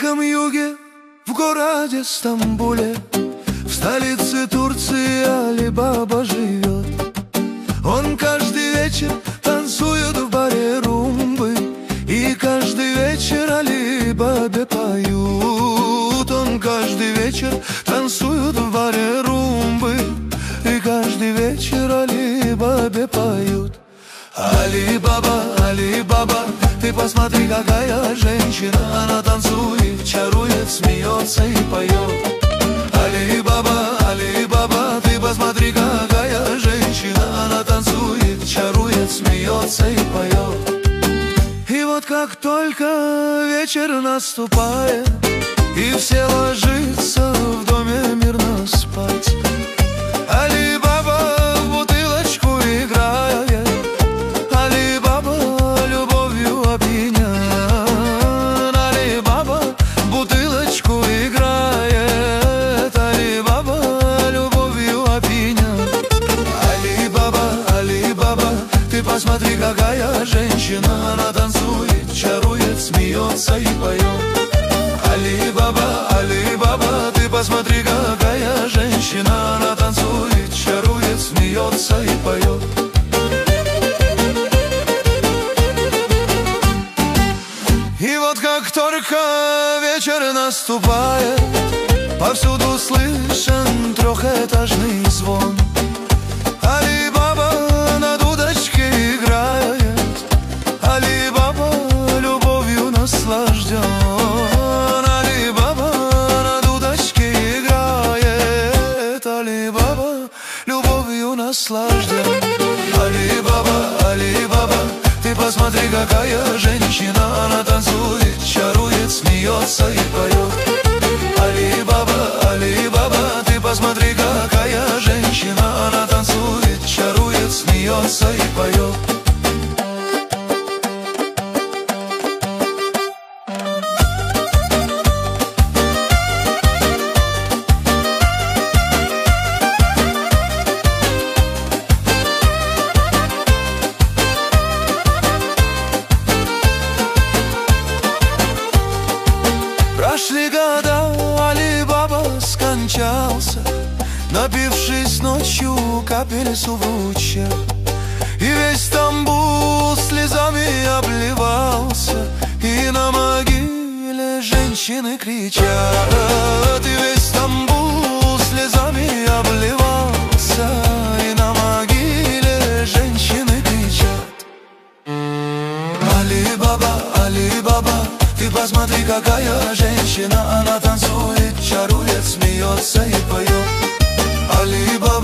диком юге, в городе Стамбуле, в столице Турции Али-Баба живет. Он каждый вечер танцует в баре румбы, и каждый вечер Али-Бабе поют. Он каждый вечер танцует в баре румбы, и каждый вечер Али-Бабе поют. Али-Баба, Али-Баба, ты посмотри, какая женщина. Она танцует, чарует, смеется и поет. Али-Баба, Али-Баба, ты посмотри, какая женщина. Она танцует, чарует, смеется и поет. И вот как только вечер наступает, и все ложатся в доме мирно спать, Али-Баба в бутылочку играет, Али-Баба любовью опьяняет. Али-Баба в бутылочку играет, Али-Баба любовью опьяняет. Али-Баба, Али-Баба, ты посмотри, какая женщина. Она танцует, чарует, смеется и поет. Али-Баба, Али-Баба, ты посмотри, какая женщина. Она танцует, чарует, смеется и поет. И вот как только вечер наступает, повсюду слышен трехэтажный звон. Али-Баба на дудочке играет, Али-Баба любовью наслажден. Али-Баба на дудочке играет, Али-Баба любовью наслажден. Али-Баба, Али-Баба, ты посмотри, какая женщина. Она танцует, чарует, смеется и поет. Али-Баба, Али-Баба, ты посмотри, какая женщина. Она танцует, чарует, смеется и поет. Прошли года, Али-Баба скончался, напившись ночью капельцу в ручье. И весь Стамбул слезами обливался, и на могиле женщины кричат. И весь Стамбул слезами обливался, и на могиле женщины кричат. Али-Баба, Али-Баба, ты посмотри, какая женщина. Она танцует, чарует, смеется и поет. Али-Баба.